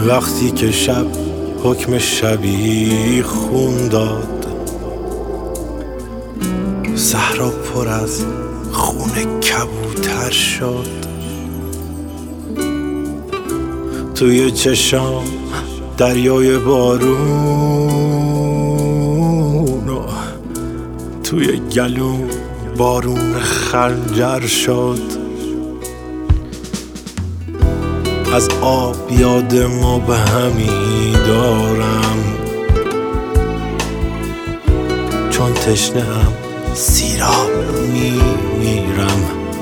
وقتی که شب حکم شبی خون داد، صحرا پر از خون کبوتر شد. توی چشام دریای بارون و توی گلوم بارون خنجر شد. از آب یاد مبهمی دارم، چون تشنه‌ام سیراب میمیرم.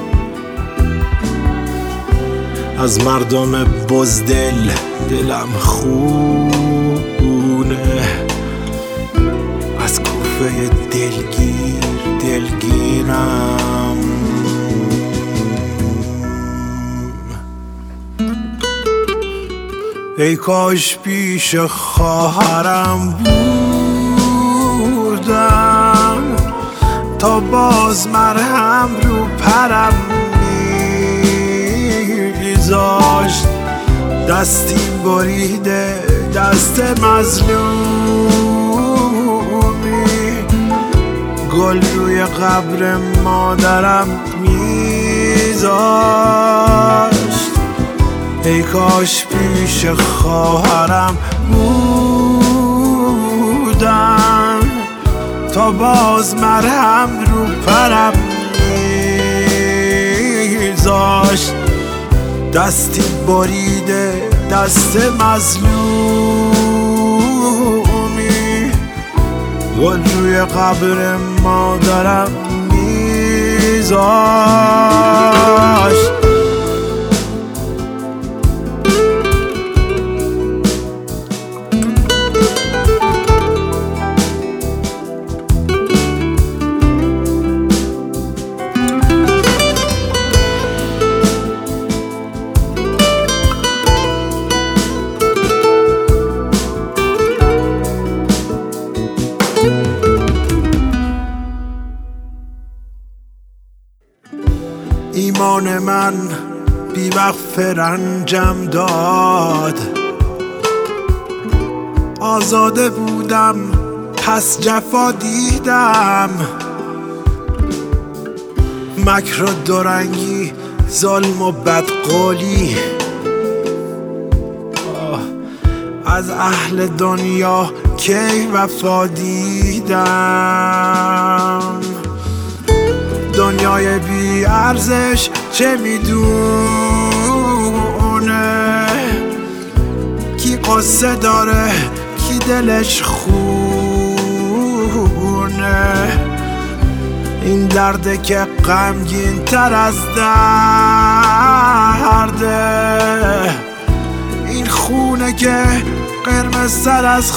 از مردم بزدل دلم خونه، از کوفه دلگیرم. ای کاش پیش خواهرم بودم، تا باز مرهم رو پرم میذاشت. دستی بریده دست مظلومی، گل روی قبر مادرم میذاشت. ای کاش پیش خواهرم بودم، تا باز مرهم رو پرم میذاشت. دستی بریده دست مظلومی، گل روی قبر مادرم میذاشت. ایمان من بی‌وقف رنجم داد، آزاده بودم پس جفا دیدم. مکر و دورنگی، ظلم و بدقولی، از اهل دنیا کی وفا دیدم. دنیای بی ارزش چه میدونه، کی قصه داره کی دلش خونه. این درده که غمگین تر از درده، این خونه که قرمز تر از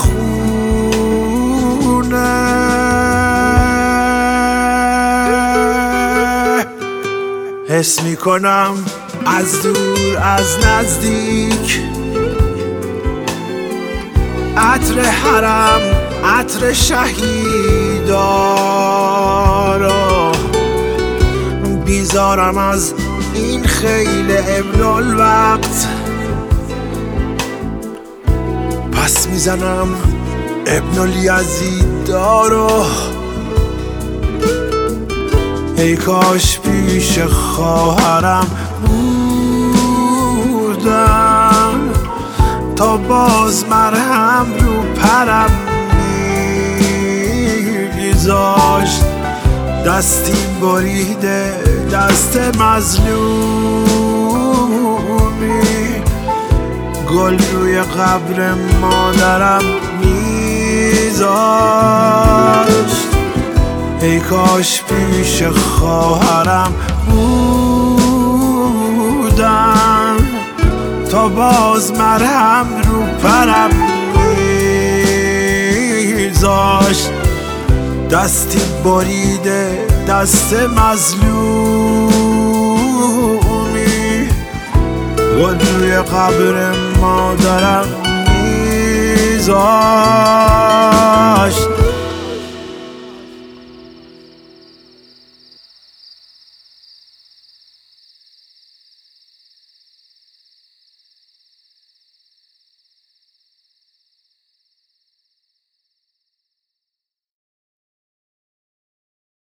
خونه. حس میکنم از دور از نزدیک، عطر حرم عطر شهیدارا. بیزارم از این خیل ابن الوقت، پس میزنم ابن الیزیدارو. ای کاش پیش خواهرم بودم، تا باز مرهم رو پرم میذاشت. دستی بریده دست مظلومی، گل روی قبر مادرم میذاشت. ای کاش پیش خواهرم بودم، تا باز مرهم رو پرم میذاشت. دستی بریده دست مظلومی، گل روی قبر مادرم میذاشت.